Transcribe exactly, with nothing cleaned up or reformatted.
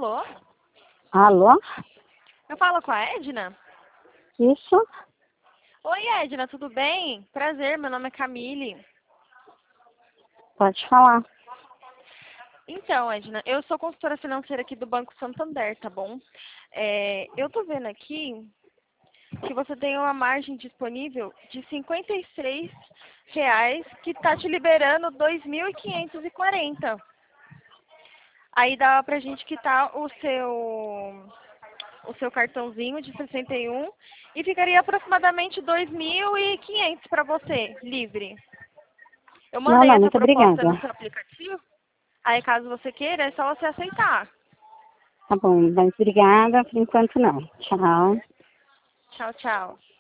Alô? Alô? Eu falo com a Edna? Isso? Oi, Edna, tudo bem? Prazer, meu nome é Camille. Pode falar. Então, Edna, eu sou consultora financeira aqui do Banco Santander, tá bom? É, eu tô vendo aqui que você tem uma margem disponível de cinquenta e seis reais que tá te liberando dois mil quinhentos e quarenta. Aí dá pra gente quitar o seu o seu cartãozinho de sessenta e um e ficaria aproximadamente dois mil e quinhentos para você, livre. Eu Não, mandei não, essa muito proposta obrigada. no seu aplicativo, aí caso você queira, é só você aceitar. Tá bom, mas obrigada. Por enquanto não. Tchau. Tchau, tchau.